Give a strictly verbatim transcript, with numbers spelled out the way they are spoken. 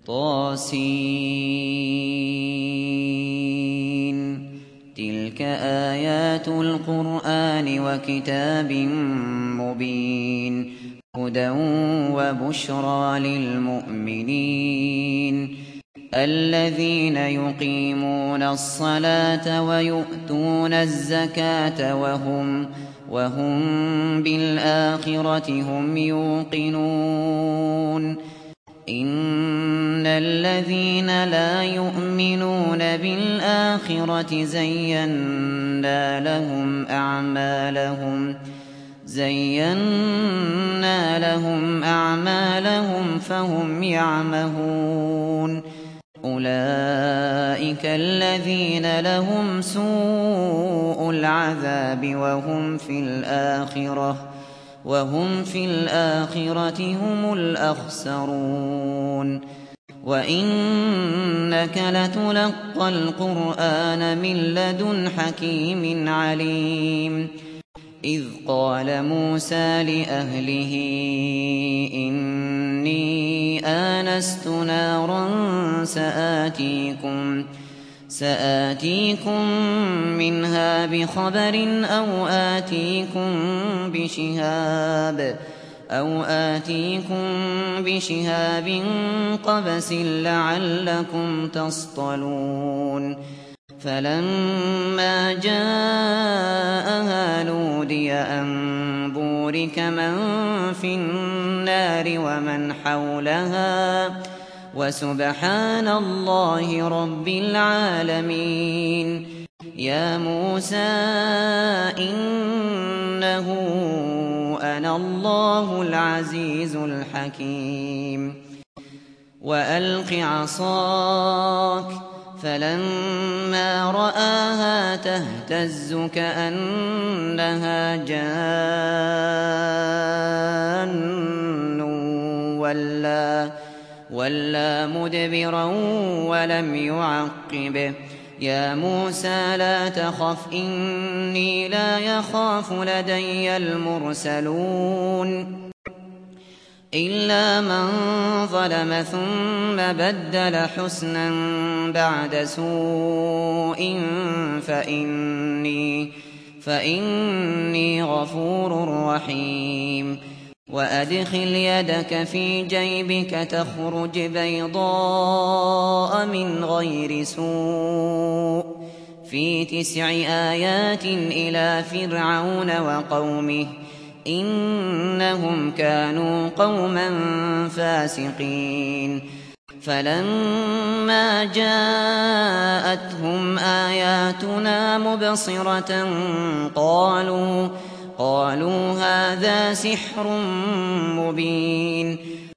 طاسين. تلك آيات القرآن وكتاب مبين. هدى وبشرى للمؤمنين الذين يقيمون الصلاة ويؤتون الزكاة وهم وهم بالآخرة هم يوقنون. إن الذين لا يؤمنون بالآخرة زينا لهم أعمالهم زينا لهم أعمالهم فهم يعمهون. أولئك الذين لهم سوء العذاب وهم في الآخرة وهم في الآخرة هم الأخسرون. وإنك لتلقى القرآن من لدن حكيم عليم. إذ قال موسى لأهله إني آنست نارا سآتيكم سآتيكم منها بخبر أو آتيكم بشهاب أو آتيكم بشهاب قبس لعلكم تصطلون. فلما جاءها نودي أن بورك من في النار ومن حولها وسبحان الله رب العالمين. يا موسى إنه أنا الله العزيز الحكيم. وألق عصاك فلما رآها تهتز كأنها جان ولا ولا مدبرا ولم يعقب. يا موسى لا تخف إني لا يخاف لدي المرسلون إلا من ظلم ثم بدل حسنا بعد سوء فإني فإني غفور رحيم. وأدخل يدك في جيبك تخرج بيضاء من غير سوء في تسع آيات إلى فرعون وقومه إنهم كانوا قوما فاسقين. فلما جاءتهم آياتنا مبصرة قالوا قالوا هذا سحر مبين.